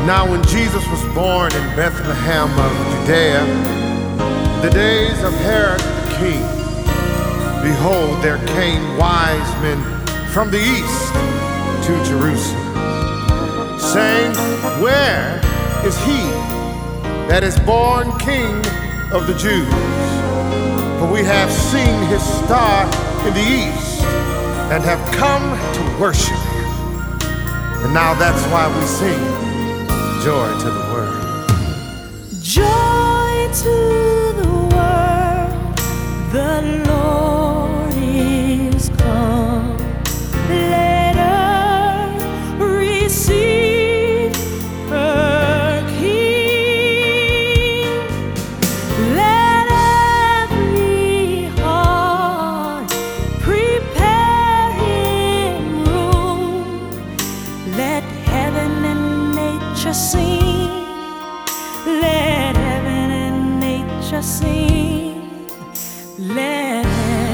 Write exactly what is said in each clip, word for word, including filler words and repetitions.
Now when Jesus was born in Bethlehem of Judea, the days of Herod the king, behold, there came wise men from the east to Jerusalem, saying, where is he that is born King of the Jews? For we have seen his star in the east and have come to worship him. And now that's why we sing, joy to the world. Joy to the world, the Lord is come. Let earth receive her King. Let every heart prepare him room. Let heaven and nature sing. Let heaven and nature sing. Let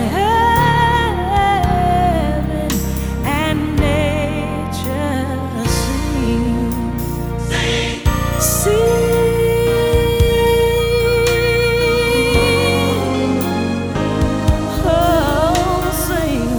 heaven and nature sing. Sing. Sing. Oh, sing.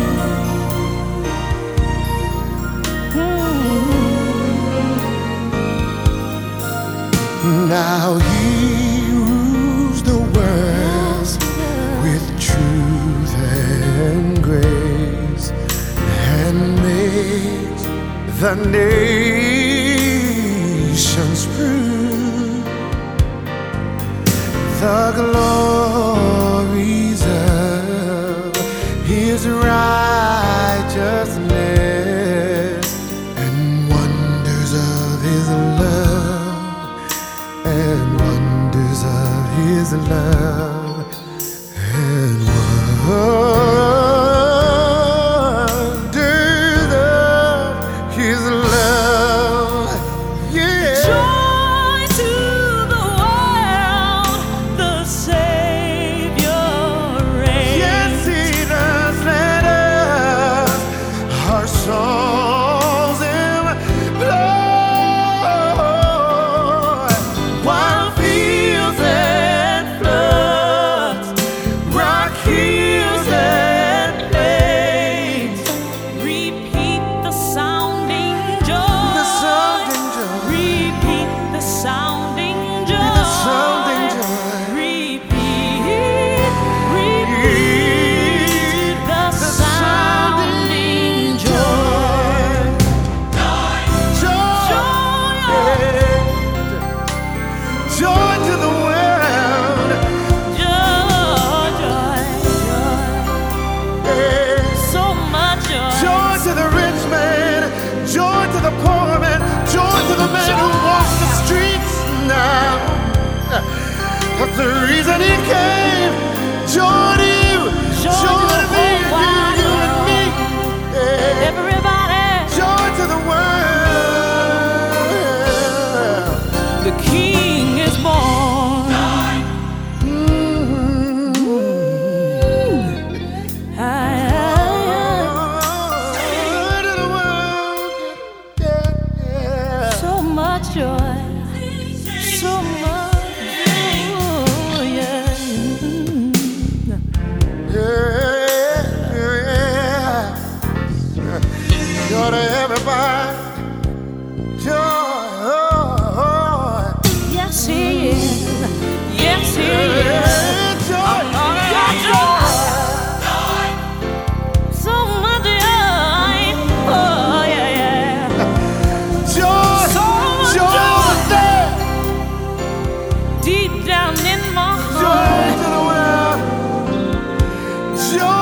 Mm. Now he rules the world with truth and grace, and makes the nations prove the glories of his righteousness and wonders of his love, and wonders of his love, and wonders of his love. Yeah. Joy to the world, the Savior reigns. Yes, he does. Let us our souls implore, while fields and floods, rock hills and plains, Repeat the sounding joy. the sounding joy, Repeat the sounding joy. the sounding joy. Repeat, repeat the sounding joy. Joy, joy to the world. Joy, joy, joy. Yeah. So much joy. Joy to the rich man, joy to the poor man, joy to the man who walks the streets now. That's the reason he came. Joy to you, Joy to joy the to me, whole wide you, you and me. Yeah. Everybody, Joy to the world. the King is born. Mhm. Ah, Joy to the world. Yeah, yeah. so much joy, so much joy, yeah. Yeah, yeah. Joy to everybody. Joy. Yes, he is. Yes, he is. Yeah, joy. Yeah, joy. So much joy. Oh, yeah, yeah. Joy. So much Joy joy. there. Deep down in my Joy heart. to the world. Joy